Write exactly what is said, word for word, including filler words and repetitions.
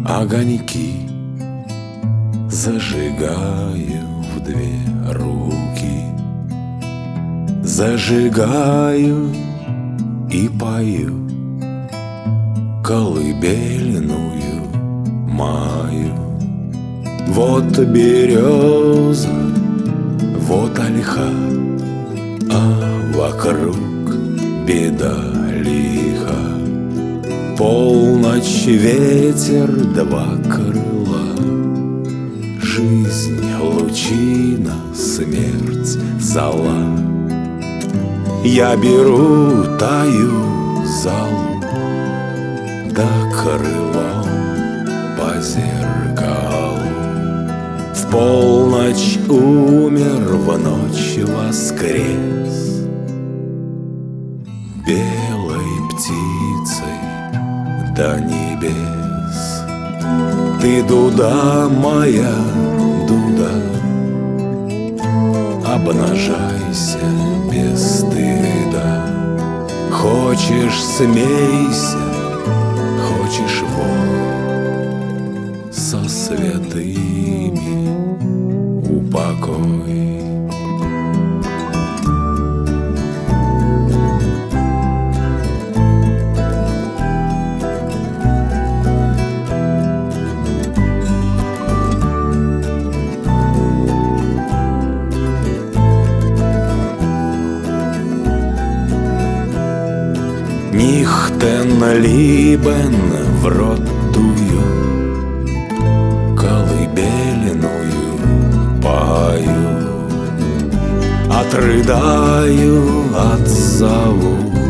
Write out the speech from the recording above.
огоньки зажигаю в две руки, зажигаю и пою колыбельную маю. Вот береза, вот ольха, а вокруг беда лиха. Полночь, ветер, два крыла, жизнь лучина, смерть зола. Я беру, таю залу, да крылом по зеркалу. В полночь умер, в ночь воскрес, белой птицей до небес. Ты дуда моя, дуда, обнажайся без стыда. Хочешь — смейся, хочешь — вой, со святыми упокой. Нихтен либен в рот дую, колыбельную пою, отрыдаю, отзову